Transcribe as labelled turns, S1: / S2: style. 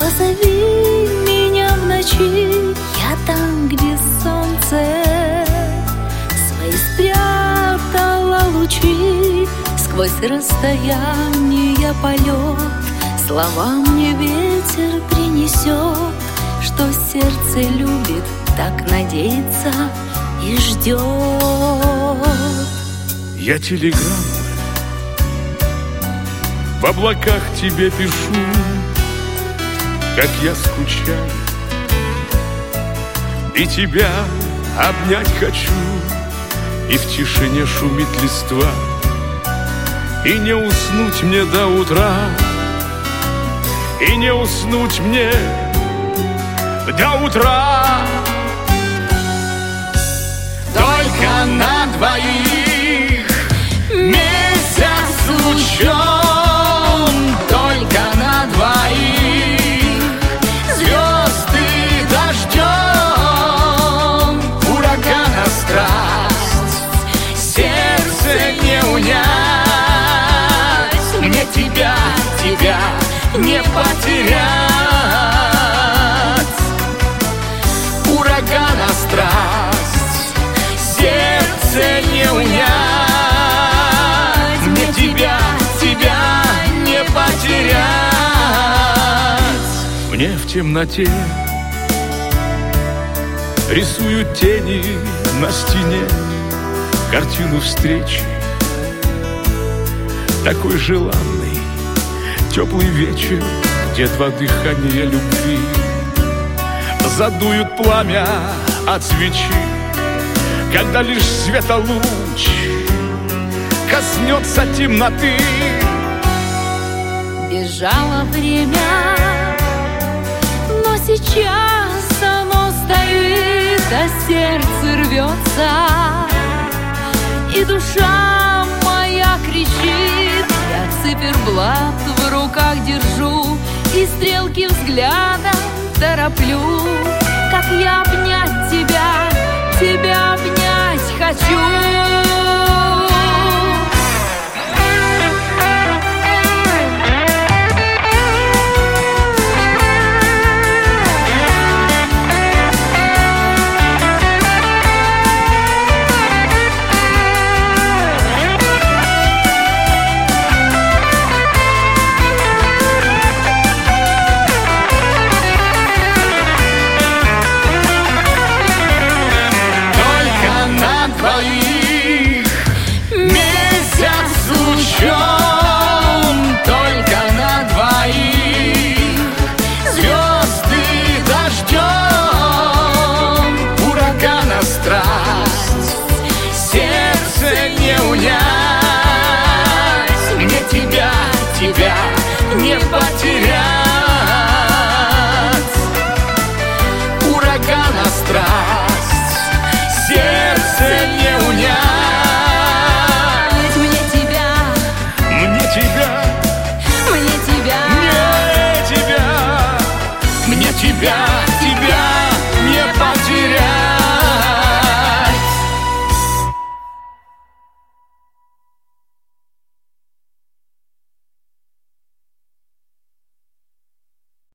S1: Позови меня в ночи, я там, где солнце свои спрятала лучи. Сквозь расстояние полет слова мне ветер принесет, что сердце любит, так надеется и ждет.
S2: Я телеграмму в облаках тебе пишу, как я скучаю, и тебя обнять хочу. И в тишине шумит листва, и не уснуть мне до утра, и не уснуть мне до утра. Только на двоих месяц лучом, только на двоих звезды дождем. Урагана страсть, сердце не унять, мне тебя, тебя не потерять. Урагана страсть, сердце не унять, мне тебя, тебя не потерять. Мне в темноте рисуют тени на стене картину встречи, такой желанный теплый вечер, где два дыхания любви задуют пламя от свечи, когда лишь светолуч коснется темноты.
S1: Бежало время, но сейчас оно стоит, а сердце рвется, и душа моя кричит. Я циферблат в руках держу и стрелки взглядом тороплю. Как я обнять тебя, тебя обнять хочу.
S2: Только на двоих звезды дождем. Урагана страсть, сердце не унять, мне тебя, тебя не потерять. Урагана страсть, сердце не унять, мне тебя,
S1: мне тебя,
S2: мне тебя, мне тебя.